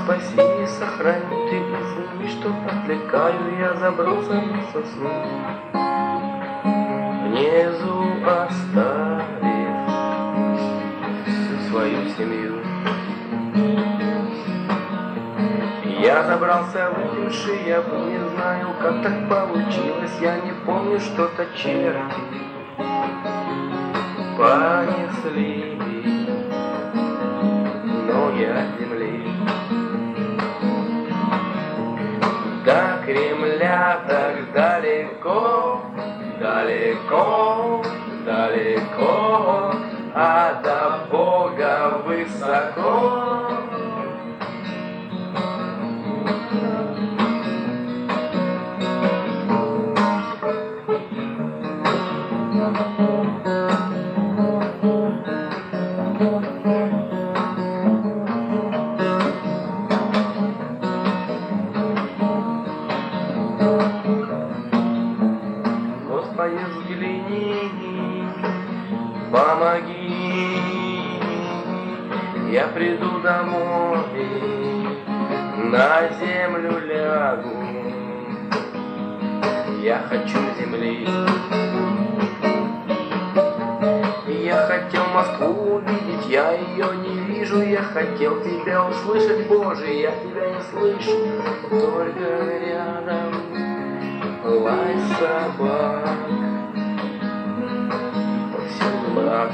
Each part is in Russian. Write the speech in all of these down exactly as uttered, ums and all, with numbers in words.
спаси и сохрани, ты извини, что отвлекаю, я забрался на сосну, внизу оставив всю свою семью. Я забрался выпивши, я не знаю, как так получилось, я не помню, что-то черти понесли ноги от земли. До Кремля так далеко, далеко, далеко, а до Бога высоко. Господи, взгляни, помоги, я приду домой, на землю лягу, я хочу земли. Я хотел Москву увидеть, я ее не вижу, я хотел тебя услышать, Боже, я тебя не слышу, только рядом лай собак, повсюду мрак.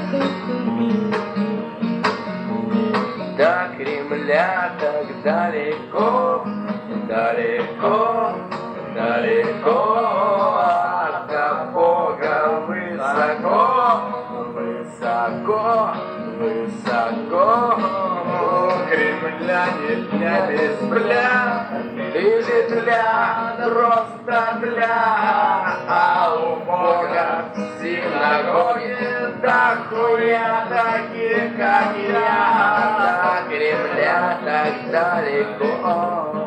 До Кремля так далеко, далеко, далеко, а до Бога высоко, высоко, высоко. Кремля не для без бля, Ты же тля, просто бля, а у Бога в синагоге дохуя таких, как я. до Кремля так далеко.